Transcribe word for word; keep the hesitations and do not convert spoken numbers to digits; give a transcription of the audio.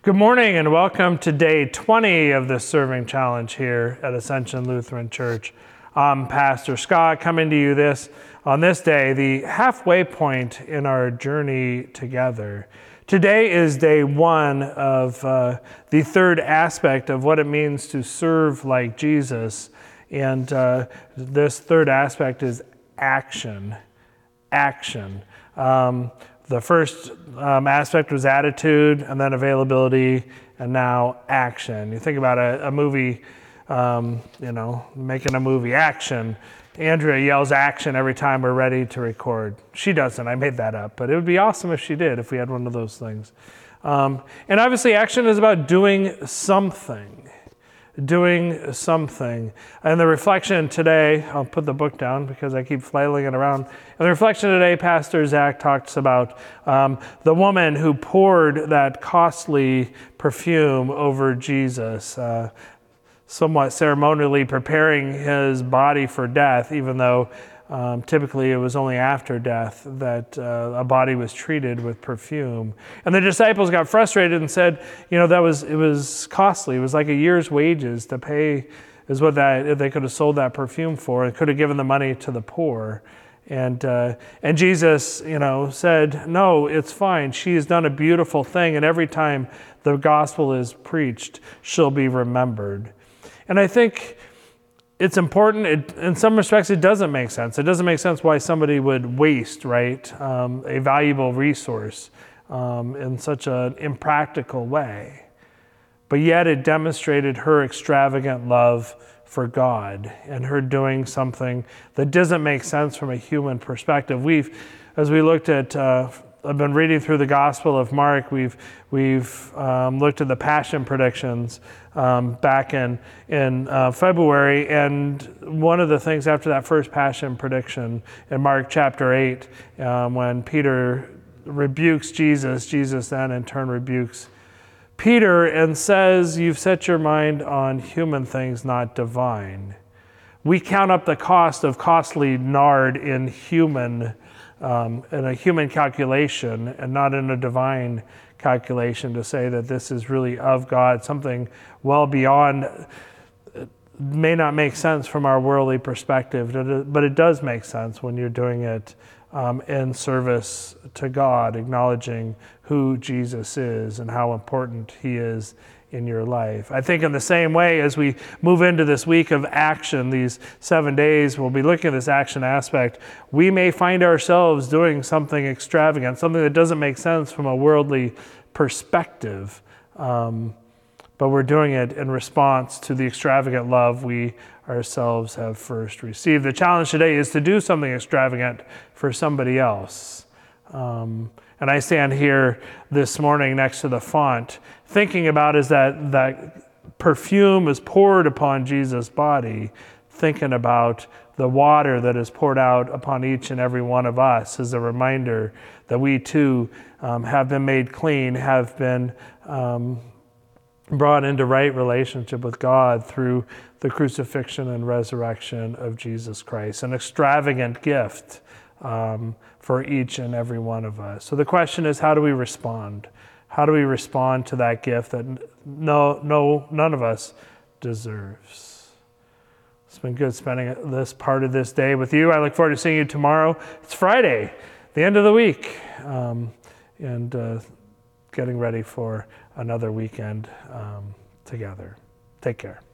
Good morning and welcome to day twenty of the Serving Challenge here at Ascension Lutheran Church. I'm Pastor Scott coming to you this on this day, the halfway point in our journey together. Today is day one of uh, the third aspect of what it means to serve like Jesus. And uh, this third aspect is action. Action. Um, The first um, aspect was attitude, and then availability, and now action. You think about a, a movie, um, you know, making a movie, action. Andrea yells action every time we're ready to record. She doesn't, I made that up, but it would be awesome if she did, if we had one of those things. Um, and obviously action is about doing something. Doing something. And the reflection today, I'll put the book down because I keep flailing it around. And the reflection today, Pastor Zach talks about um, the woman who poured that costly perfume over Jesus, uh, somewhat ceremonially preparing his body for death, even though Um, typically, it was only after death that uh, a body was treated with perfume. And the disciples got frustrated and said, you know, that was it was costly. It was like a year's wages to pay, is what that they could have sold that perfume for, and could have given the money to the poor. And uh, and Jesus, you know, said, no, it's fine. She has done a beautiful thing, and every time the gospel is preached, she'll be remembered. And I think it's important. It, in some respects, it doesn't make sense. It doesn't make sense why somebody would waste, right, um, a valuable resource um, in such an impractical way. But yet it demonstrated her extravagant love for God and her doing something that doesn't make sense from a human perspective. We've, as we looked at, uh, I've been reading through the Gospel of Mark. We've we've um, looked at the Passion predictions um, back in in uh, February, and one of the things after that first Passion prediction in Mark chapter eight, um, when Peter rebukes Jesus, Jesus then in turn rebukes Peter and says, "You've set your mind on human things, not divine." We count up the cost of costly nard in human. Um, in a human calculation and not in a divine calculation, to say that this is really of God, something well beyond. It may not make sense from our worldly perspective, but it does make sense when you're doing it um, in service to God, acknowledging who Jesus is and how important he is in your life. I think in the same way, as we move into this week of action, these seven days, we'll be looking at this action aspect. We may find ourselves doing something extravagant, something that doesn't make sense from a worldly perspective, um, but we're doing it in response to the extravagant love we ourselves have first received. The challenge today is to do something extravagant for somebody else. Um, and I stand here this morning next to the font, thinking about is that that perfume is poured upon Jesus' body, thinking about the water that is poured out upon each and every one of us as a reminder that we too um, have been made clean, have been um, brought into right relationship with God through the crucifixion and resurrection of Jesus Christ, an extravagant gift um, for each and every one of us. So the question is, how do we respond? How do we respond to that gift that no, no, none of us deserves? It's been good spending this part of this day with you. I look forward to seeing you tomorrow. It's Friday, the end of the week, um, and uh, getting ready for another weekend um, together. Take care.